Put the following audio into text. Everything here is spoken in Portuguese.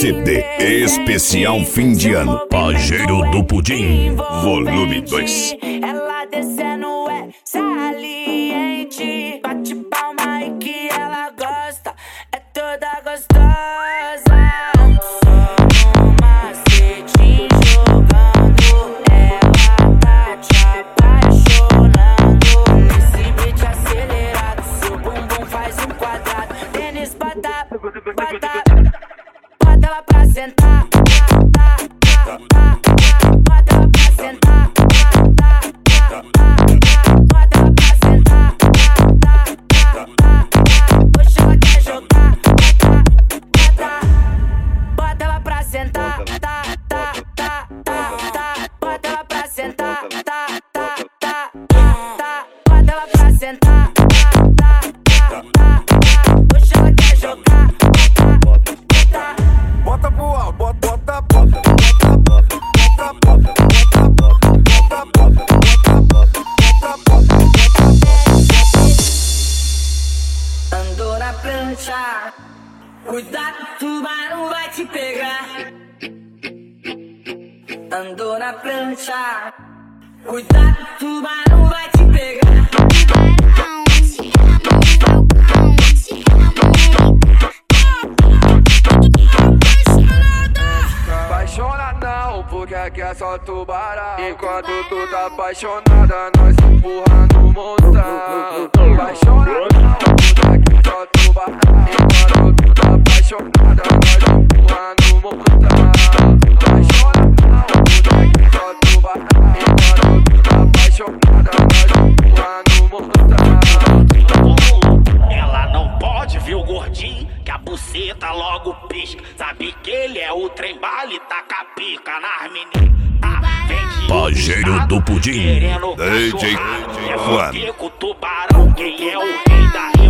CD especial fim de ano. Pajeiro do Pudim, volume 2. Ela descendo é saliente. Bate palma aí que ela gosta. É toda gostosa. Só no macete jogando. Ela tá te apaixonando. Nesse beat acelerado, seu bumbum faz um quadrado. Tênis bota, bota ela pra sentar. Bota ela pra sentar. Bota ela pra sentar. Hoje ela quer jogar. Bota ela pra sentar. Bota ela pra sentar. Bota ela pra sentar. Hoje ela quer jogar. Bota pro alto, bota. Andou na prancha, cuidado, o tubarão vai te pegar. Andou na prancha, cuidado, o tubarão vai te pegar. Apaixona não, porque aqui é só tubarão. Enquanto tu tá apaixonada, nós empurra no montão. Apaixona não, porque aqui é só tubarão. Enquanto tu tá apaixonada, nós empurra no montão. Apaixona não, porque aqui é só tubarão. Enquanto tu tá apaixonada, nós empurra no montão. Ela não pode ver o gordinho, que a buceta logo pisca. Sabe que ele é o trem bala e taca a pica nas meninas. Pajeiro do Pudim, DJ É foder com o tubarão, quem é o rei da